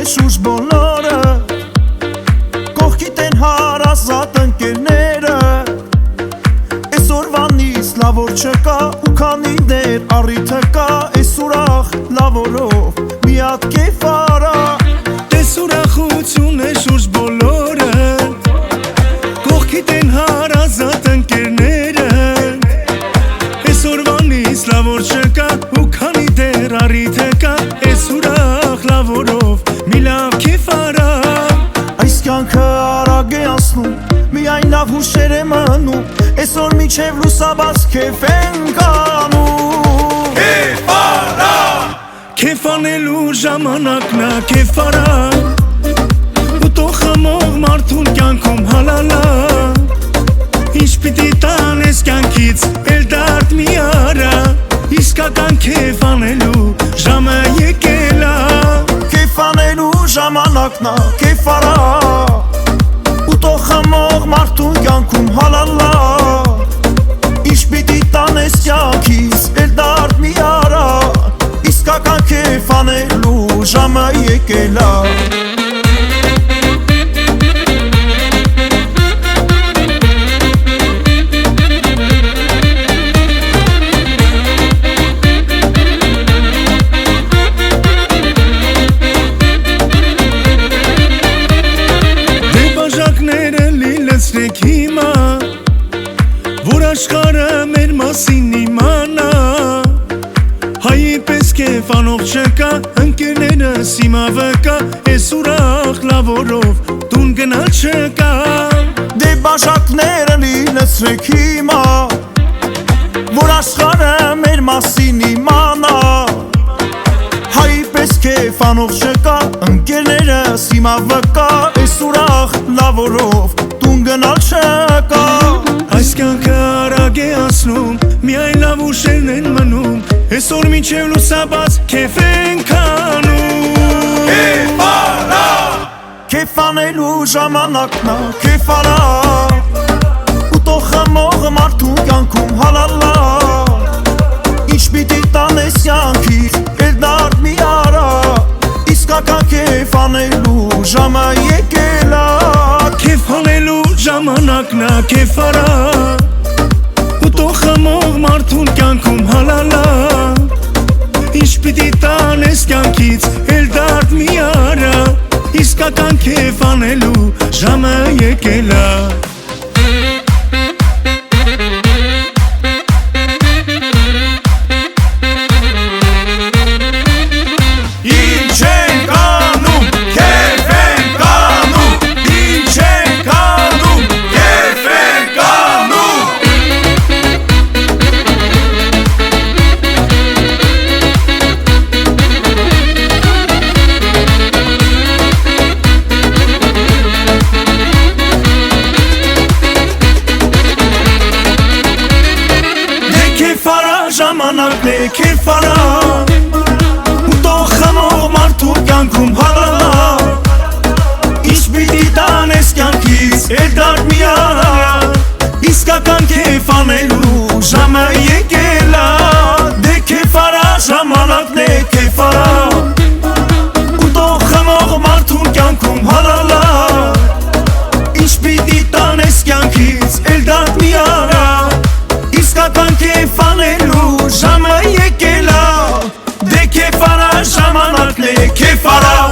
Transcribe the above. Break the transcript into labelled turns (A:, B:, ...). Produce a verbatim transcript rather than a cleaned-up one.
A: շուրջ բոլորը, կողքիդ են հարազատ ընկերները, Էս օրվանից լավ օր չկա ու քանի դեր առիթը կա, Էս ուրախ լավ օրով մի հատ կեֆ արա,
B: Տես ուրախություն է շուրջ բոլորը, կողքիդ են հարազատ ընկերները, Էս օրվանից լավ օր չկա ու քանի դեր առիթը կա, Էս ուրախ լավ օրով մի լավ կեֆ արա,
A: Այս կյանքը արագ է անցնում, միայն լավ հուշեր է մնում, Էսօր միջև լուսաբաց քեֆ ենք անում,
B: Կեֆ արա, Կեֆ անելու ժամանակն ա կեֆ արա, ու տո խմող մարդուն կյանքում հալալա, Ինչ պիտի տանես կյանքից էլ դարդ մի արա, Իսկական կեֆ անելու ժամը եկել ա,
A: Քեֆ անելու ժամանակն ա քեֆ արա, ու տո խմող մարդուն կյանքում հալալա, Ինչ պիտի տանես կյանքից էլ դարդ մի արա, Իսկական քեֆ անելու ժամը եկել ա
B: Լցրեք հիմա, որ աշխարը մեր մասին իմանա, Հայի պես կեֆ անող չկա, ընկերներս հիմա վկա, Էս ուրախ լավ օրով տուն գնալ չկա,
A: Դե բաժակները լցրեք հիմա, որ աշխարը մեր մասին իմանա, Հայի պես կեֆ անող չկա, ընկերներս հիմա վկա, Էս ուրախ լավ օրով գնալ չկա,
B: Այս կյանքը արագ է անցնում, միայն լավ ուշերն են մնում, Էսօր մինչև լուսաբաց քեֆ ենք անում, Կեֆ արա,
A: Քեֆ անելու ժամանակն ա քեֆ արա, ու տո խմող մարդուն կյանքում հալալա, Ինչ պիտի տանես կյանքից էլ դարդ մի արա, Իսկական քեֆ անելու ժամը եկել ա,
B: Կեֆ անելու ժամանակն ա կեֆ արա, ու տո խմող մարդուն կյանքում հալալա, Ինչ պիտի տանես կյանքից էլ դարդ մի արա, Իսկական կեֆ անելու ժամը եկել ա Ժամանակն է կեֆ արա, ու տո խմող մարդու կյանքում հալալա, Ինչ պիտի տանես կյանքից էլ դարդ մի արա, Իսկական կեֆ անելու ժամը եկել ա, Դե կեֆ արա ժամանակն է կեֆ արա, ու տո խմող մարդու կյանքում հալալա, Ինչ պիտի տանես կյանքից էլ դարդ մի արա, Իսկական կեֆ անելու ժամը եկել ա, Դե կեֆ արա ժամանակն է կեֆ արա